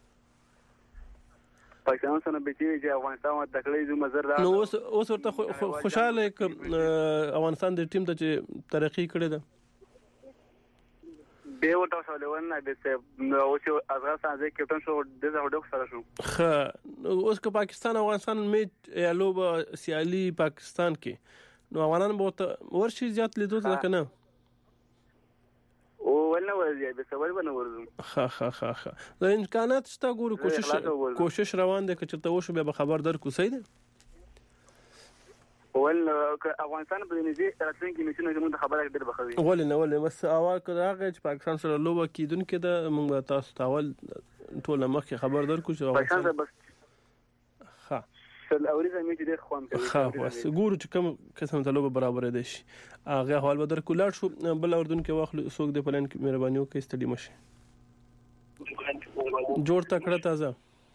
پاکستان سره به چې افغانستان د تکلیف زو مزر را نو اوس ورته خوشاله افغانستان د ټیم ته چې ترقی کړې ده به وټو سولونه به څه او چې افغانستان ځکه کپټن شو د زه هډوک سره شو. ښه اوس که پاکستان افغانستان میچ یا لوبه سیالي پاکستان کې نو افغانان به ورشي زیات لیدو ته کنه او ولنه ورځي به سوال بنه ورزم. ښه د امکانات شته ګورو کوشش روان دي چې ته وشو به خبر درکو صحیح ده. ول افغانستان په دې کې راتلونکي میچونه زموږ خبره ډېر بخوي. ولنه بس اول کړه چې پاکستان سره لوبه کیدونکې ده موږ تاسو تاول ټول مخکې خبر درکو چې پاکستان بس ښه سل اوريزه میچ ډېر خوان کوي. ښه بس ګورو چې کوم قسم ته لوبه برابر دي شي هغه حال به درکو لاړ شو بل اردن کې واخلو څوک د پلان کې مهرباني وکړئ ستړي مشه جوړ تکړه تازه.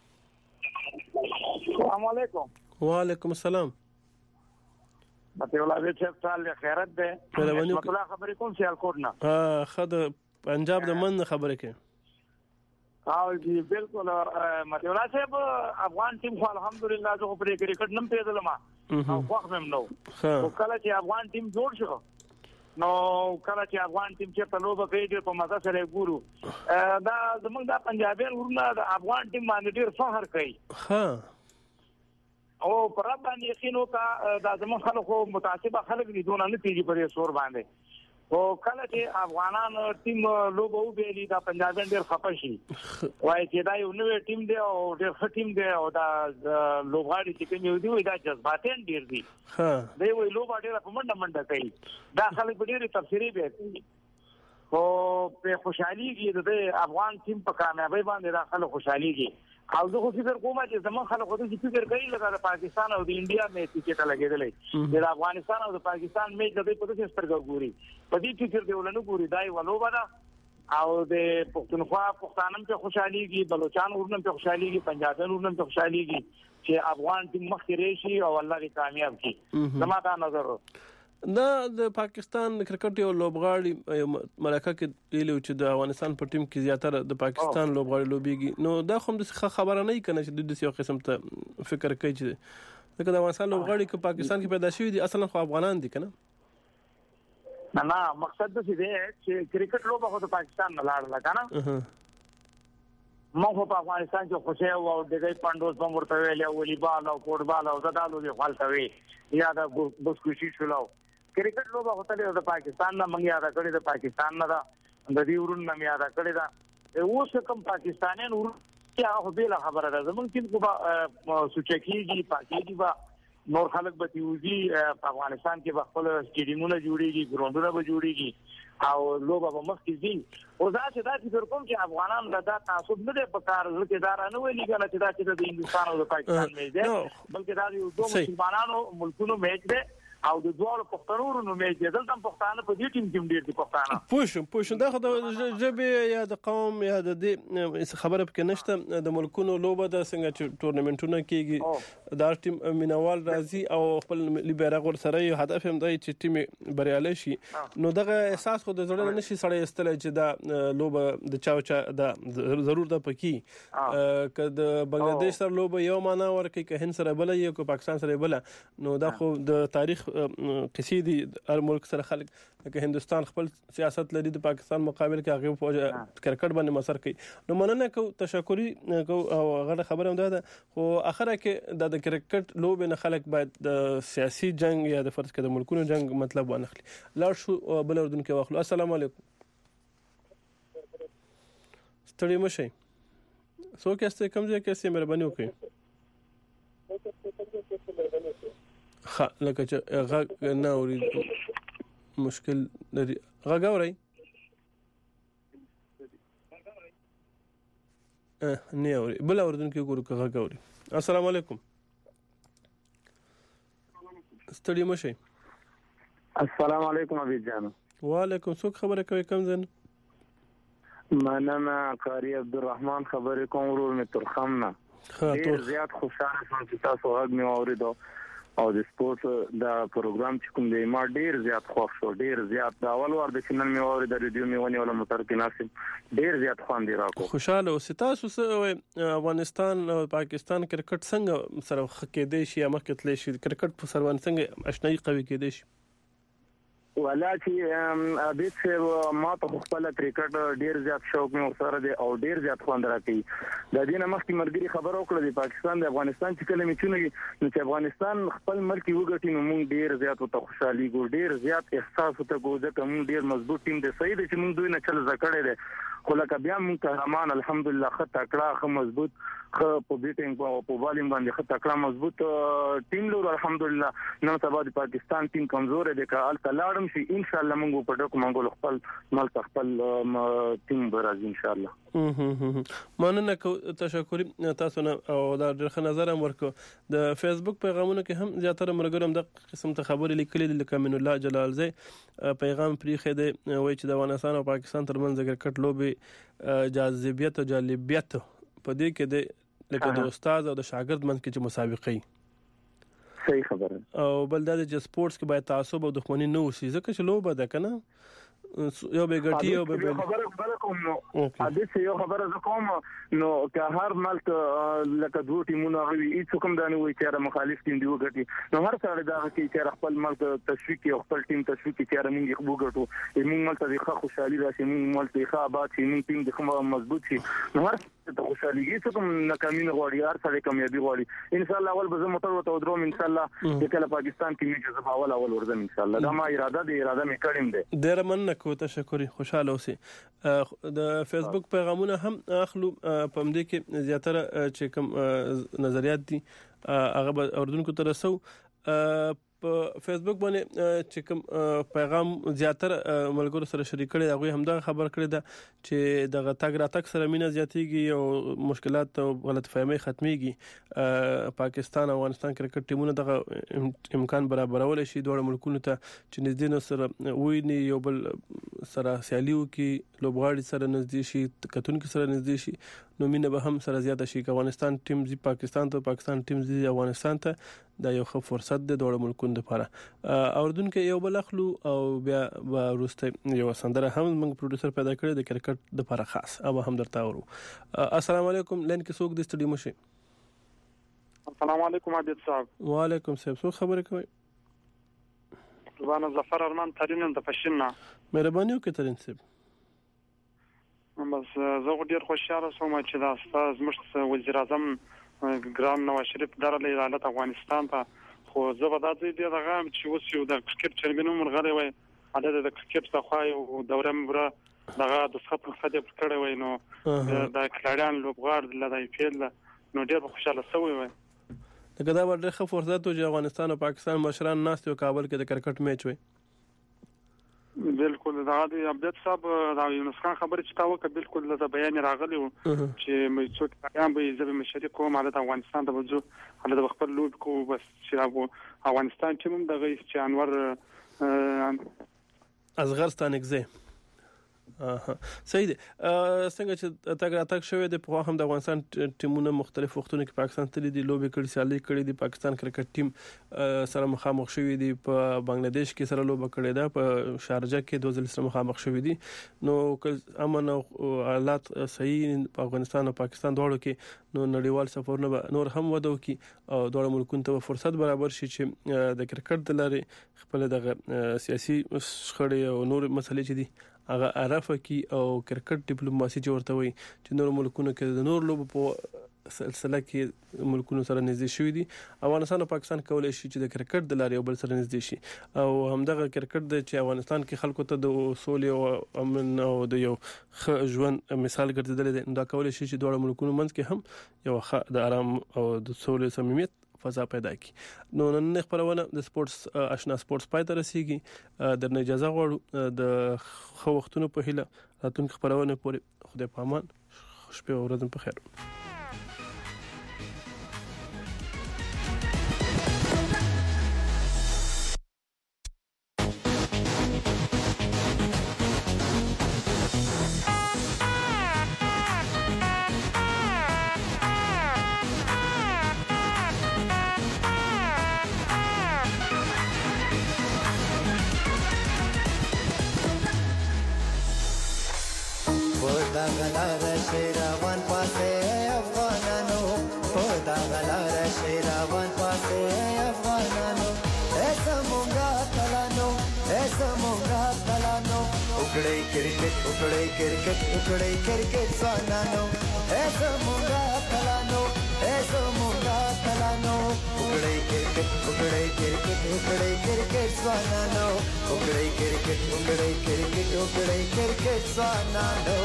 السلام علیکم. وعلیکم السلام. مته ولادت چې سال خیرت ده مطلع خبرې کوم سیال کوټنا خد پنجاب د من خبره کې او جی بالکل مته ولادت صاحب افغان ټیم خو الحمدلله زه په کرکټ نم پیدل ما او خو هم نو کله چې افغان ټیم جوړ شو نو کله چې افغان ټیم چې په لوبه کې په مزه سره ګورو دا زمونږ د پنجابیان ورونه د افغان ټیم باندې ډیر فخر کوي. ها او پر باندې یقینو کا د زمون خلکو متعصب خلک دي دونه نه پیږي په سور باندې او کله چې افغانان ټیم لوبو ویلي دا پنجابیان ډیر خپه شي وای چې دا یو نوې ټیم دی او ډیر ښه ټیم دی او دا لوبغاړي چې کوم یو دی دا جذباتین ډیر دي. ها دی وی لوبا ډیر په منډه کوي دا خلک ډیر تفسیری به کوي او په خوشحالي کې د افغان ټیم په کامیابی باندې دا خلک خوشحالي کې او زه خو فکر کوم چې زمون خلکو ته فکر کوي لکه د پاکستان او د انډیا میچ کې ته لګیدلې د افغانستان او د پاکستان میچ د دې په څه سترګو ګوري په دې فکر دی ولنه ګوري دای ولوبه دا او د پښتونخوا پښتانم ته خوشحاليږي بلوچستان ورنم ته خوشحاليږي پنجابیان ورنم ته خوشحاليږي چې افغان ټیم مخکې راشي او الله دې کامیاب کړي. زما دا نظر دا د پاکستان کرکټ یو لوبغاړي ملکه کې ویلو چې د افغانستان په ټیم کې زیاتره د پاکستان لوبغاړي لوبيږي نو دا خو د خبره نه کنه چې د دې یو قسم ته فکر کوي چې د افغانستان لوبغاړي په پاکستان کې پیدا شوی دي اصلا خو افغانان دي کنه. نه مقصد د دې چې کرکټ لوبه خو د پاکستان نه لاړه کنه مو په افغانستان کې خوشي او دغه پاندوس په مرته ویل او والیبال او فوټبال او زدالو دی خپلته وی یا د بسکوشي شلو کرکټ لوبه هوته د پاکستان نه منګي یاد کړی د پاکستان نه دا د دې ورن نه یاد کړی دا اوس کوم پاکستانیان ور یا خو به خبره ده زمونږ ټیم کو سوچکیږي پاکيږي با نور خلک به تیوزي په افغانستان کې خپل سټیډیمونه جوړيږي ګراوندونه به جوړيږي او لوبه به مخکې ځي او دا چې دا فکر کوم چې افغانان دا تعصب نه دی په کار لکه دا نه ویلي کنه چې دا چې د هندستان او د پاکستان میچ دی بلکې دا یو دوه مسلمانانو ملکونو میچ دی او د دوه پښتنو نو میچ دی دلته پښتانه په دې ټیم کې ډیر دي پښتانه پوښ دا خو د جبه یا د قوم یا د خبره پکې نشته د ملکونو لوبه د څنګه چې ټورنمنټونه کېږي دا ټیم مینوال راځي او خپل لیبرغ ور سره یو هدف هم دی چې ټیم بریالي شي نو دغه احساس خو د زړه نشي سړی استل چې دا لوبه د چا دا ضرور ده پکې ک د بنگلاديش سره لوبه یو معنا ورکې که هند سره بل یو که پاکستان سره بل نو دا خو د تاریخ قصې دي هر ملک سره خلک که هندستان خپل سیاست لري د پاکستان مقابل کې هغه فوج کرکټ باندې مسر کوي نو مننه کو تشکرې کو او غره خبره هم ده خو اخره کې د کرکټ لوبه نه خلک باید د سیاسي جنگ یا د فرض کړه ملکونو جنگ مطلب ونخلي لاړ شو بل اردن کې واخلو. السلام علیکم ستړي مشه سو کېسته کوم ځای کې سي مهرباني وکړئ ها لکه چې غږ نه اوري مشکل لري. غاګوري نه اوري بل اوردونکو ګورو غاګوري. السلام علیکم. ستړي مشه. السلام علیکم ابي جان. وعلیکم څوک خبره کوي کم زن؟ مننه قاری عبدالرحمن خبرې کوم ورور می ترخمنه. ډیر زیات خوشاله شوم چې تاسو غږ مې واوریدو او د سپورت دا پروګرام چې کوم دی ما ډیر زیات خوښ شو. ډیر زیات دا اول ور د چنن مې واورید د ریډیو مې ونی ولا موټر کې ناسم ډیر زیات خوان دی راکو. خوشاله اوسې. تاسو افغانستان او پاکستان کرکټ څنګه سره خکېدې شي یا مخکې تللی شي کرکټ په سروان څنګه آشنایي قوي کېدې شي؟ ولا چې ابي څه ما ته خپل کرکټ ډیر زیات شوق مې سره دی او ډیر زیات خوند راکړي. د دې نه مخکې مرګري خبر او کړل د پاکستان د افغانستان چې کله مې چونګي نو چې افغانستان خپل ملک وګټي نو موږ ډیر زیات او خوشحالي ګور ډیر زیات احساس وته ګور ځکه موږ ډیر مضبوط ټیم دی. صحیح دی چې موږ دوی نه چل زکړې دي خو لکه بیا موږ قهرمان الحمدلله خط تکړه خو مضبوط خو په بیټینګ په بالینګ باندې خط تکړه مضبوط ټیم لور الحمدلله. نن سبا د پاکستان ټیم کمزور دی که ال تلاړم شي ان شاء الله موږ په ډکو منګول خپل ملک خپل ټیم برازي ان شاء الله. مننه تشکر تاسو نه او دا ډېر نظر هم ورکو. د فیسبوک پیغامونو کې هم زیاتره مرګرم د قسم ته خبرې لیکلې د کمن الله جلال زئی پیغام پریخه دی وای چې د افغانستان او پاکستان ترمنځ کرکټ لوبي جاذبیت او جالبیت په دې کې د لکه د استاد او د شاګرد منځ کې چې مسابقې صحیح خبره او بل د سپورتس کې باید تعصب او دښمنی نه وشي ځکه چې لوبه ده کنه یو به ګټي او به خبره کوم نو حدیث یو خبره کوم نو که هر ملک لکه دوه ټیمونه غوي هیڅ کوم دانه وي چې مخالف ټیم دی وګټي نو هر څړ دا چې خپل ملک تشویق او خپل ټیم تشویق چې موږ وګټو موږ ملک د خوشحالي راشي موږ ملک د آباد شي موږ ټیم د مضبوط شي نو هر ته خوشحالي چې کوم ناکامي نه غواړي هر څړ کامیابی غواړي ان شاء الله اول به زه موټر وته دروم ان شاء الله چې کله پاکستان کې میچ زما اول ورځم ان شاء الله دا ما اراده مې کړم ده ډیر مننه کو تشکر خوشاله اوسئ. د فیسبوک پیغامونه هم اخلو په مده کې زیاتره چې کوم نظریات دي هغه اردوونکو ته رسو. په فیسبوک باندې چې کوم پیغام زیاتره ملګرو سره شریک کړي هغه هم دا خبر کړی دا چې د غتاګ راتک سره مینه زیاتېږي او مشکلات او غلط فهمي ختميږي. پاکستان او افغانستان کرکټ ټیمونه د امکان برابرول شي دوه ملکونو ته چې نږدې نو سره ویني یو بل سره سیالیو کې لوبغاړي سره نږدې شي کتونکو سره نږدې شي نو مینه به هم سره زیاته شي. افغانستان ټیم زی پاکستان ته پاکستان ټیم زی افغانستان ته دا یو ښه فرصت دی دوه ملکونو لپاره. اوردونکو یو بل اخلو او بیا ورسته یو سندره هم موږ پروډوسر پیدا کړی د کرکټ لپاره خاص او هم درته ورو. السلام علیکم لین کې څوک د سټډیوم شي؟ السلام علیکم عبد صاحب. وعلیکم السلام څو خبرې کوي؟ زبانه ظفر ارمان ترين د پښینا مهرباني وکړئ ترين صاحب. بس زه ډیر خوشاله شوم چې دا استاد مشت وزیر اعظم ګران نواز شریف درلې حالت افغانستان ته خو زه به دا دې دغه چې اوس یو د کرکټ چمپیون مرغلې وای عدد د کرکټ څخه یو دوره مبره دغه د سخت مقصد پر کړی وای نو د کلاریان لوبغاړ لدای پیل نو ډیر خوشاله شوی وای. دغه دا ډېر ښه فرصت و چې افغانستان او پاکستان مشران ناست یو کابل کې د کرکټ میچ وي. بالکل دا د عبدت صاحب دا یونس خان خبرې چې تاوه ک بالکل د بیان راغلی و چې مې څوک پیغام به زه مشرک کوم حالت افغانستان ته وځو حالت خپل لوب کو بس چې افغانستان چې موږ د غیث چې انور ازغرستانګزه صحیح دی. څنګه چې تاګ شوې د په هم د افغانستان ټیمونه مختلف وختونو کې پاکستان ته دي لوبي کړي سیالي کړي دي پاکستان کرکټ ټیم سره مخامخ شوې دي په بنگلاديش کې سره لوبه کړي ده په شارجه کې دوه ځل سره مخامخ شوې دي نو امن او حالات صحیح په افغانستان او پاکستان دواړو کې نو نړیوال سفرونه نور هم ودو کې او دواړو ملکونو ته فرصت برابر شي چې د کرکټ د لارې خپل د سیاسي شخړې او نور مسلې چې دي هغه عرفه کی او کرکټ ډیپلوماسي جوړته وي چې نور ملکونو کې د نور لوب په سلسله کې ملکونو سره نږدې شوي دي. افغانستان او پاکستان کولای شي چې د کرکټ د لارې بل سره نږدې شي او همدغه کرکټ د چې افغانستان کې خلکو ته د اصول او امن او د یو ژوند مثال ګرځیدل دي دا کولای شي چې دوه ملکونو منځ کې هم یو د آرام او د سولې صمیمیت فضا پیدا کړي. نو نن خبرونه د سپورتس آشنا سپورتس پای ته رسیدي. د اجازه غواړو د خو وختونو په هیله راتلونکي خبرونه پورې خدای پامان. شپه او ورځ په خیر. Cricket स्वानानो ऐसा मुंगा तलानो ऐसा मुंगा तलानो उगड़े cricket स्वानानो उगड़े क्रिकेट स्वानानो.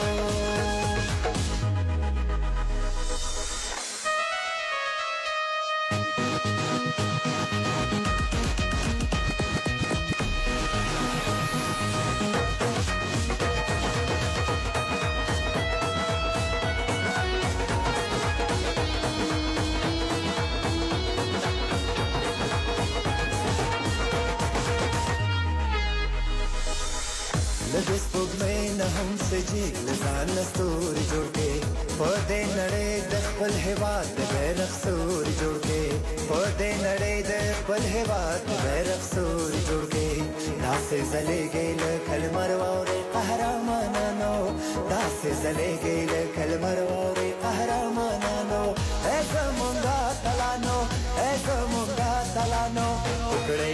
سجیل ځان ستوري جوړ کې په دې نړۍ د خپل هیواد د بیرغ سوري جوړ کې په دې نړۍ د خپل هیواد د بیرغ سوري جوړ کې داسې زلېږي له کلمر ووري قهرمانانو داسې زلېږي له کلمر ووري قهرمانانو ایسا مونږه تلانو ایسا مونږه تلانو وکړې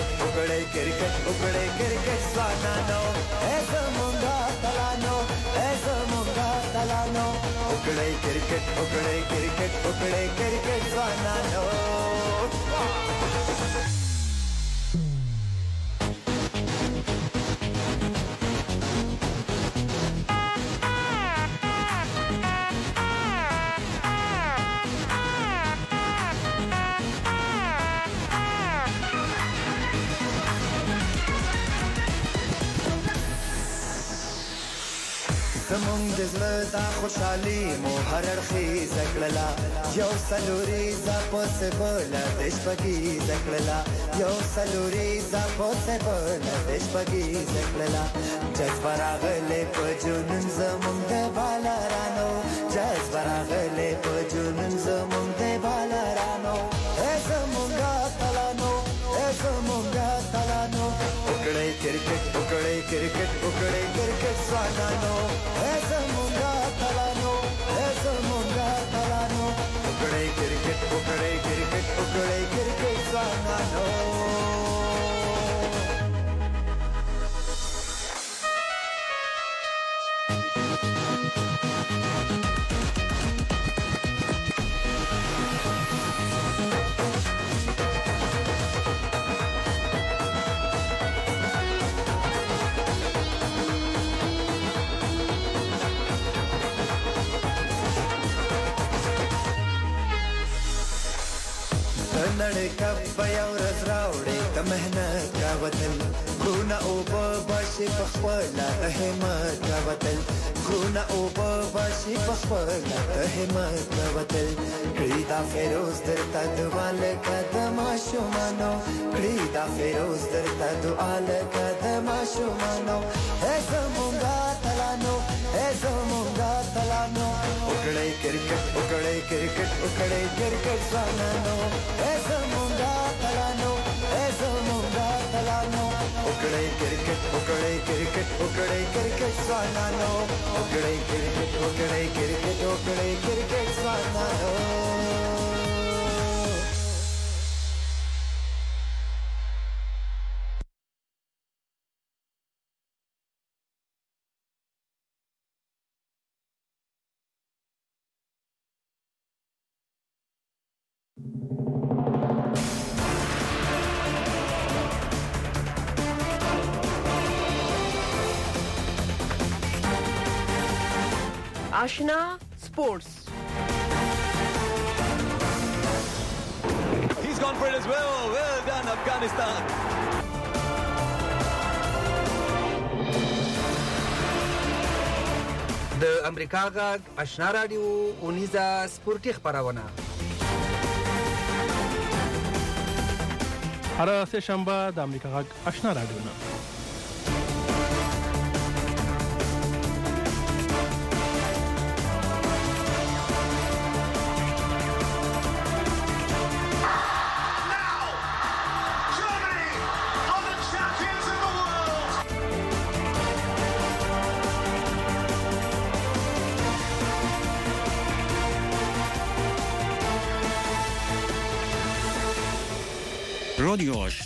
کرکټ ځوانانو ایسا مونږه تلانو ایسا مونږه تلانو وکړې کرکټ ځوانانو. زمونږ د زړه دا خوشحالي مو هر اړخیز کړله یو څلوریزه پسې بله د شپږیزه کړله یو څلوریزه پسې بله د شپږیزه کړله جذبه راغلې په جنون زمونږ د بالرانو جذبه راغلې په جنون زمونږ د بالرانو ای زمونږه تلانو ای زمونږه تلانو وکړئ کرکټ ځوانانو ای زمونږه تلانو ای زمونږه تلانو وکړئ کرکټ ځوانانو. نړۍ کپ یو ورځ راوړي د مهنت کا وطن ګونه او باشي په خپل د همت کا وطن ګونه او باشي په خپل د همت کا وطن کړي دا فیروز درته دعا لکه د ماشومانو کړي دا فیروز درته دعا لکه د ماشومانو ای زمونږه تلانو ای زمونږه تلانو وکړئ کرکټ ځوانانو ای زمونږه تلانو ای زمونږه تلانو وکړئ کرکټ ځوانانو وکړئ کرکټ ځوانانو. आशना sports for it as well. Well done, Afghanistan. د امریکا غږ آشنا رادیو اونیزه سپورتي خبرونه هر سه شنبه د امریکا غږ آشنا رادیو نه رادیو